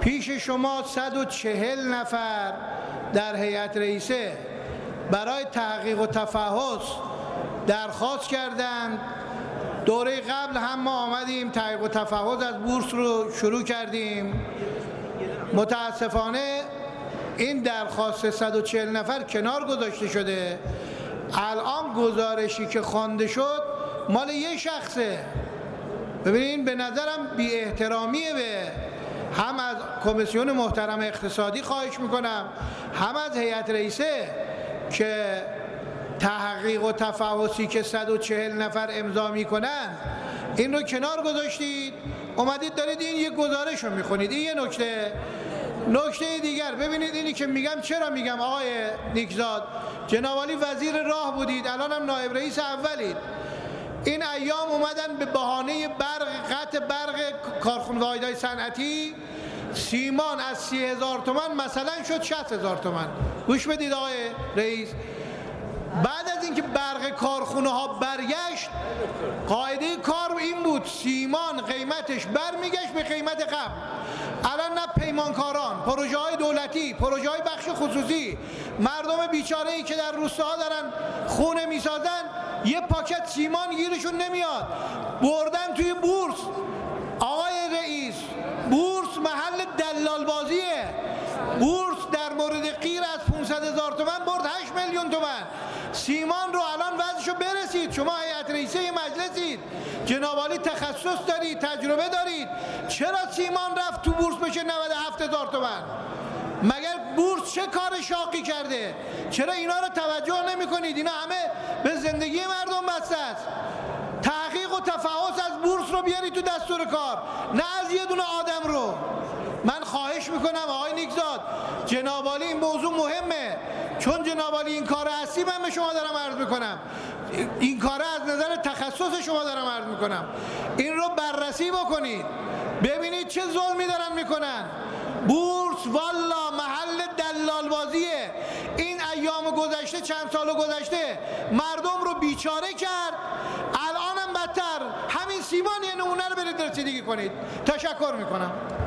پیش شما 140 نفر در هیئت رئیسه برای تحقیق و تفحص درخواست کردند. دوره قبل هم ما آمدیم تحقیق و تفحص از بورس رو شروع کردیم. متاسفانه این درخواست 140 نفر کنار گذاشته شده. الان گزارشی که خوانده شد مال یه شخصه. ببینید به نظرم بی احترامیه به هم از کمیسیون محترم اقتصادی خواهش میکنم، هم از هیئت رئیسه که تحقیق و تفحصی که 140 نفر امضا میکنن این رو کنار گذاشتید، اومدید دارید این یک گزارش رو میخونید. این یه نکته دیگر. ببینید اینی که میگم چرا میگم آقای نیکزاد، جناب عالی وزیر راه بودید، الان هم نایب رئیس اولید. این ایام اومدن به بهانه قطع برق کارخانه واحدهای صنعتی سیمان از 30,000 تومان مثلا شد 60,000 تومان. گوش بدید آقای رئیس، بعد از اینکه برق کارخونه ها برگشت قاعده کار این بود سیمان قیمتش برمیگشت به قیمت قبل. الان نه پیمانکاران، پروژه های دولتی، پروژه های بخش خصوصی، مردم بیچاره ای که در روستاها دارن خونه میسازن یه پاکت سیمان گیرشون نمیاد، بردن توی بورس. آقای رئیس، بورس محل دلال بازیه. بورس در مورد غیر از 500,000 تومان برد 8 میلیون تومان. سیمان رو الان وضعشو برسید. شما هیئت رئیسه مجلسید، جناب عالی تخصص دارید، تجربه دارید، چرا سیمان رفت تو بورس بشه 97,000 تومان؟ مگر بورس چه کار شاقی کرده؟ چرا اینا رو توجه نمی کنید؟ اینا همه به زندگی مردم بسته است. تحقیق و تفحص از بورس رو بیارید تو دستور کار، نه از یه دونه آدم رو. من خواهش میکنم آقای نیکزاد، جناب عالی این موضوع مهمه، چون جناب عالی این کار هستی من به شما دارم عرض میکنم، این کار از نظر تخصص شما دارم عرض میکنم، این رو بررسی بکنید ببینید چه ظلمی دارن میکنن. بورس والا محل دلال بازیه. این ایام گذشته، چند سال گذشته مردم رو بیچاره کرد، الانم بدتر. همین سیمان یه نمونه رو برید رسیدگی کنید. تشکر میکنم.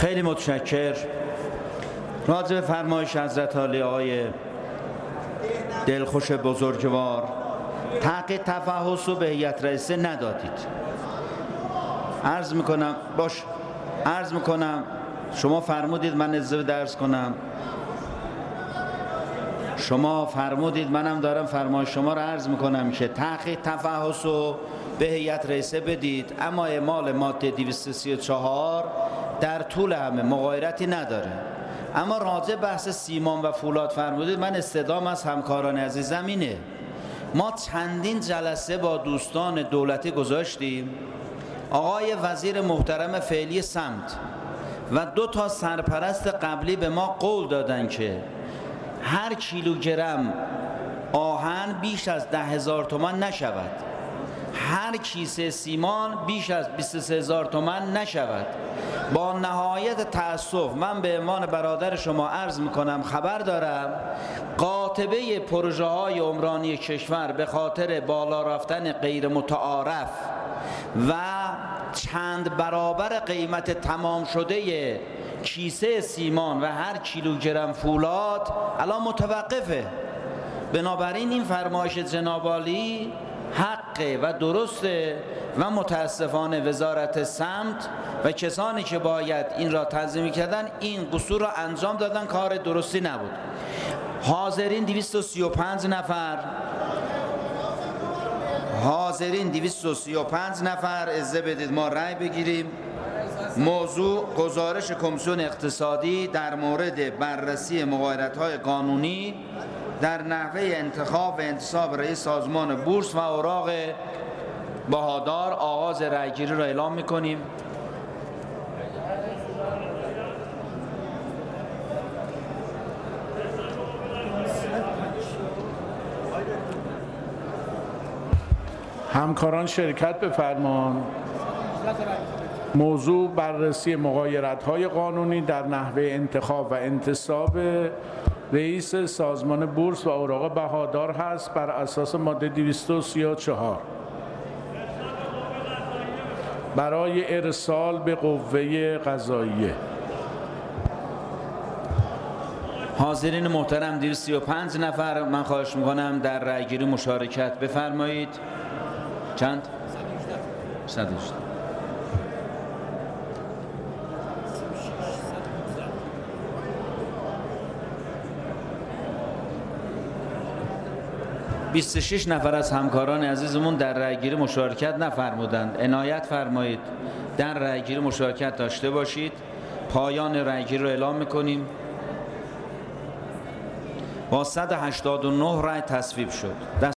خیلی متشکر. راجع به فرمایش حضرت عالی آقای دلخوش بزرگوار، تحقیق تفحص رو به هیئت رئیسه ندادید. عرض میکنم شما فرمودید من اجازه درس کنم، شما فرمودید، منم دارم فرمایش شما رو عرض میکنم که تحقیق تفحص رو به هیئت رئیسه بدید، اما اعمال ماده 234 در طول همه مغایرتی نداره. اما راجع بحث سیمان و فولاد فرمودید، من استدام از همکاران عزیزم اینه، ما چندین جلسه با دوستان دولتی گذاشتیم، آقای وزیر محترم فعلی سمت و 2 سرپرست قبلی به ما قول دادن که هر کیلوگرم آهن بیش از 10,000 تومان نشود، هر کیسه سیمان بیش از 23,000 تومان نشود. با نهایت تأسف من به عنوان برادر شما عرض میکنم، خبر دارم قاطبه پروژه های عمرانی کشور به خاطر بالا رفتن غیر متعارف و چند برابر قیمت تمام شده کیسه سیمان و هر کیلوگرم فولاد الان متوقفه. بنابراین این فرمایش جناب عالی حقه و درسته و متاسفانه وزارت سمت و کسانی که باید این را تنظیم کردن این قصور را انجام دادن، کار درستی نبود. حاضرین 235 نفر، حاضرین 235 نفر اجازه بدید ما رأی بگیریم. موضوع گزارش کمیسیون اقتصادی در مورد بررسی مغایرت‌های قانونی در نحوه انتخاب و انتصاب رئیس سازمان بورس و اوراق بهادار. آغاز رأیگیری را اعلام می‌کنیم. همکاران شرکت بفرمان. موضوع بررسی مغایرت‌های قانونی در نحوه انتخاب و انتصاب رئیس سازمان بورس و اوراق بهادار هست بر اساس ماده 234 برای ارسال به قوه قضاییه. حاضرین محترم 235 نفر، من خواهش میکنم در رأیگیری مشارکت بفرمایید. چند؟ 118. (26) نفر از همکاران عزیزمون در رأیگیری مشارکت نفرمودند. عنایت فرمایید در رأیگیری مشارکت داشته باشید. پایان رأیگیری رو اعلام میکنیم. با 189 رأی تصویب شد.